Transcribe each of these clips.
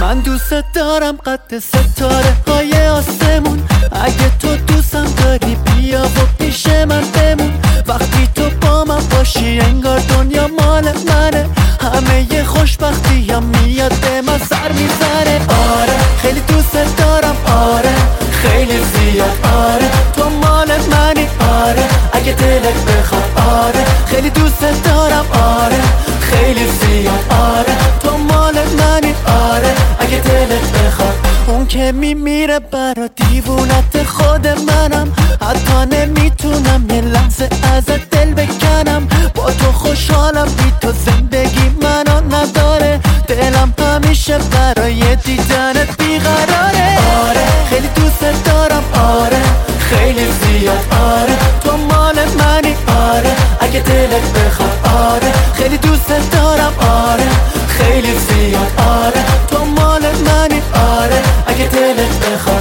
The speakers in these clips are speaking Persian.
من دوست دارم قد ستاره های آسمون. اگه تو دوستم داری بیا و پیش من بمون. وقتی تو با من باشی انگار دنیا مال منه. همه ی خوشبختی هم میاد به من سر میزنه. آره خیلی دوست دارم، آره خیلی زیاد، آره تو مال منی، آره اگه دلت بخواد، آره خیلی دوست دارم، آره خیلی زیاد، آره تو مال منی، آره اگه دلت بخواد. اون که میمیره برا دیوونت خود منم. حتی نمیتونم یه لحظه ازت دل بکنم. با تو خوشحالم، بی تو زندگی منو نداره. دلم همیشه برای دیدنت بیقراره. آره خیلی دوست دارم، آره خیلی زیاد، آره تو مال منی، آره اگه دلت بخواد، آره خیلی دوست دارم، آره خیلی زیاد، آره تو مال منی، آره اگه دلت بخواد.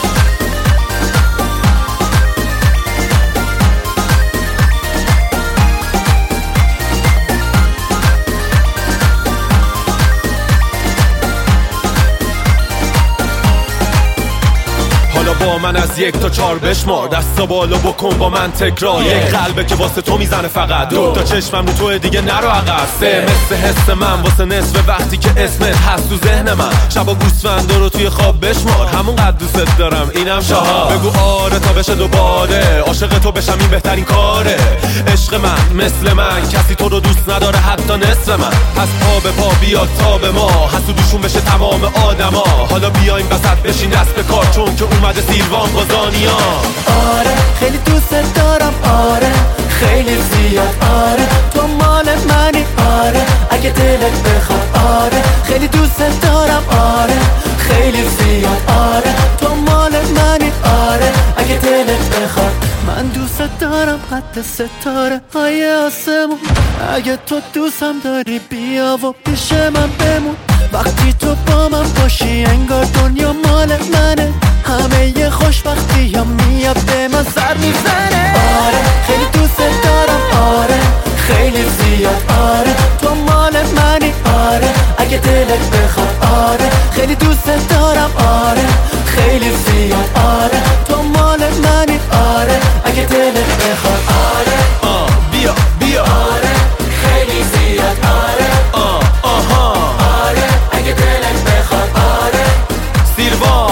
با من از 1 تا 4 بشمار. دستا بالا بکن با من تکرار. یک قلبه که واسه تو میزنه فقط. 2 تا چشمم رو تو دیگه نرو عقب. 3 مثل حس من واسه نصف وقتی که اسمت هست تو ذهن من. شبا گوسفندا رو توی خواب بشمار. همون قد دوست دارم اینم 4. بگو آره تا بشه دوباره. عاشق تو بشم این بهترین کاره. عشق من مثل من کسی تو رو دوست نداره حتی نصف من. پس پا به پا بیاد تا به ما. حسودشون بشه تمام آدما. حالا بیایم وسط بشین دست به کار چون که اومده سیروان قازانیا. آره خیلی دوست دارم، آره خیلی زیاد، آره تو مال منی، آره اگه دلت بخواد، آره خیلی دوست دارم، آره خیلی زیاد، آره تو مال منی، آره اگه دلت بخواد. من دوست دارم قد ستاره های آسمون. اگه تو دوستم داری بیا و پیش من بمون. وقتی تو با من باشی انگار دنیا مال منه. همه ی خوشبختی هم میاد به من سر میزنه. آره خیلی دوست دارم، آره خیلی زیاد، آره تو مال منی، آره اگه دلت بخواد، آره خیلی دوست دارم، آره خیلی زیاد، آره تو مال منی، آره اگه دلت بخواد. آره بیا بیا، آره خیلی زیاد، آره آها آره اگه دلت بخواد، آره سیروان